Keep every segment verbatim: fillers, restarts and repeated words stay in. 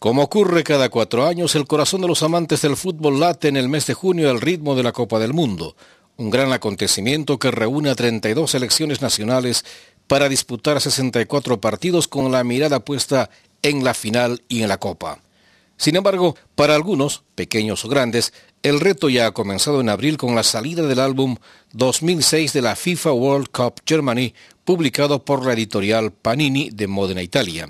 Como ocurre cada cuatro años, el corazón de los amantes del fútbol late en el mes de junio al ritmo de la Copa del Mundo, un gran acontecimiento que reúne a treinta y dos selecciones nacionales para disputar sesenta y cuatro partidos con la mirada puesta en la final y en la Copa. Sin embargo, para algunos, pequeños o grandes, el reto ya ha comenzado en abril con la salida del álbum dos mil seis de la FIFA World Cup Germany, publicado por la editorial Panini de Módena, Italia.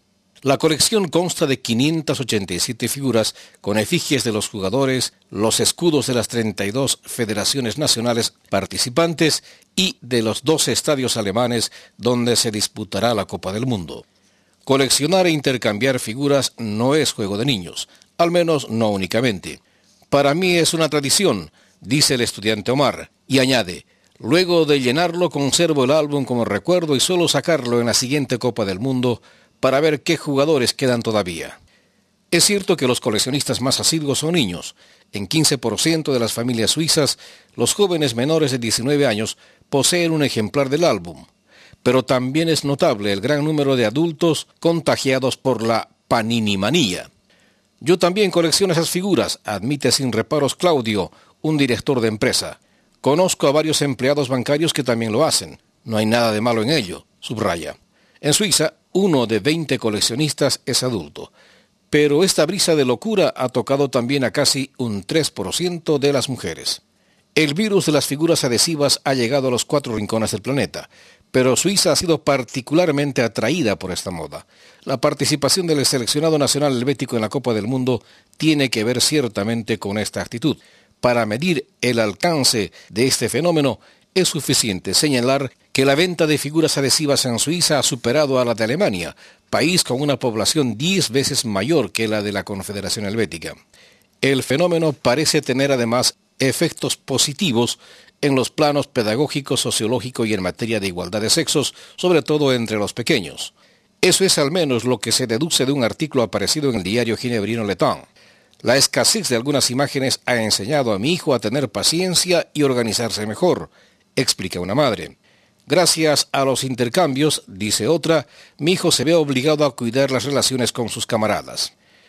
La colección consta de quinientas ochenta y siete figuras con efigies de los jugadores, los escudos de las treinta y dos federaciones nacionales participantes y de los doce estadios alemanes donde se disputará la Copa del Mundo. Coleccionar e intercambiar figuras no es juego de niños, al menos no únicamente. Para mí es una tradición, dice el estudiante Omar, y añade: luego de llenarlo conservo el álbum como recuerdo y suelo sacarlo en la siguiente Copa del Mundo para ver qué jugadores quedan todavía. Es cierto que los coleccionistas más asiduos son niños. En quince por ciento de las familias suizas, los jóvenes menores de diecinueve años poseen un ejemplar del álbum. Pero también es notable el gran número de adultos contagiados por la paninimanía. Yo también colecciono esas figuras, admite sin reparos Claudio, un director de empresa. Conozco a varios empleados bancarios que también lo hacen. No hay nada de malo en ello, subraya. En Suiza, uno de veinte coleccionistas es adulto. Pero esta brisa de locura ha tocado también a casi un tres por ciento de las mujeres. El virus de las figuras adhesivas ha llegado a los cuatro rincones del planeta, pero Suiza ha sido particularmente atraída por esta moda. La participación del seleccionado nacional helvético en la Copa del Mundo tiene que ver ciertamente con esta actitud. Para medir el alcance de este fenómeno, es suficiente señalar que la venta de figuras adhesivas en Suiza ha superado a la de Alemania, país con una población diez veces mayor que la de la Confederación Helvética. El fenómeno parece tener además efectos positivos en los planos pedagógico, sociológico y en materia de igualdad de sexos, sobre todo entre los pequeños. Eso es al menos lo que se deduce de un artículo aparecido en el diario ginebrino Le Temps. La escasez de algunas imágenes ha enseñado a mi hijo a tener paciencia y organizarse mejor, explica una madre. Gracias a los intercambios, dice otra, mi hijo se ve obligado a cuidar las relaciones con sus camaradas.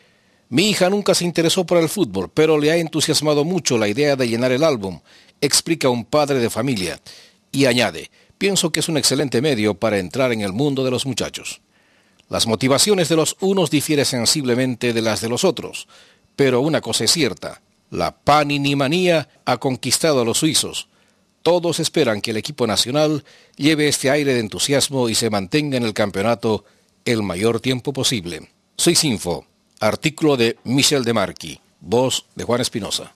Mi hija nunca se interesó por el fútbol, pero le ha entusiasmado mucho la idea de llenar el álbum, explica un padre de familia, y añade: pienso que es un excelente medio para entrar en el mundo de los muchachos. Las motivaciones de los unos difieren sensiblemente de las de los otros, pero una cosa es cierta: la paninimanía ha conquistado a los suizos. Todos esperan que el equipo nacional lleve este aire de entusiasmo y se mantenga en el campeonato el mayor tiempo posible. Suizinfo, artículo de Michel Demarqui, voz de Juan Espinosa.